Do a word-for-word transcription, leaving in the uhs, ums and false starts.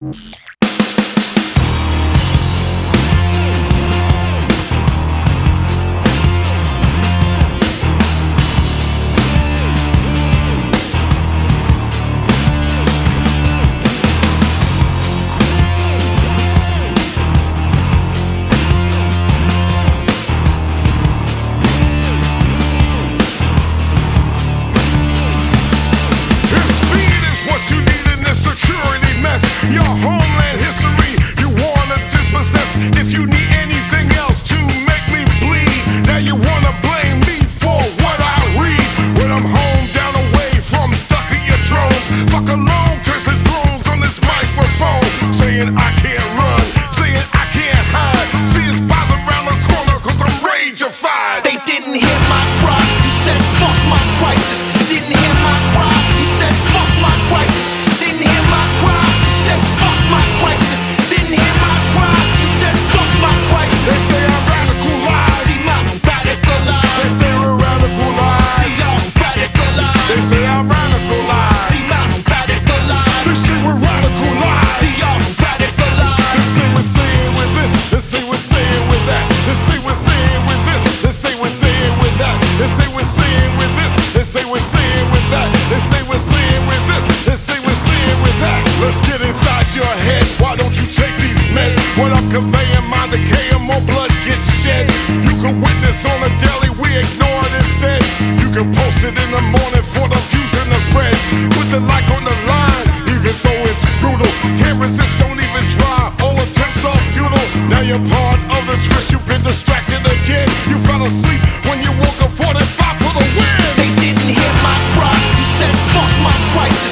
Your homeland history, you wanna dispossess. If you need anything else to make me bleed, now you wanna blame me for what I read. When I'm home, down away from ducking your drones, fuck alone, cursing thrones on this microphone, saying I can't run, saying I can't hide, seeing spies around the corner cause I'm rage-ified. They didn't hear my cry, you said fuck my crisis. Didn't hear my cry, you said fuck my crisis. Didn't hear my cry, fuck my crisis. Didn't hear my cry. You said fuck my crisis. They say I'm radicalized. See, I'm radicalized. They say we're radicalized. See, I'm radicalized. They say I'm radicalized. See, I'm radicalized. They say we're radicalized. See, I'm radicalized. They say we're saying with this. They say we're saying with that. They say we're saying with this. They say we're saying with that. They say we're saying with this. They say we're saying with that. They say we're saying with this. They say we're saying with that. Let's get inside your head. Why don't you take these meds? What I'm conveying, mind decay and more blood gets shed. You can witness on a daily, we ignore it instead. You can post it in the morning for the views and the spreads. Put the like on the line, even though it's brutal. Can't resist, don't even try. All attempts are futile. Now you're part of the twist. You've been distracted again. You fell asleep when you woke up forty-five for the win. They didn't hear my cry. You said fuck my crisis.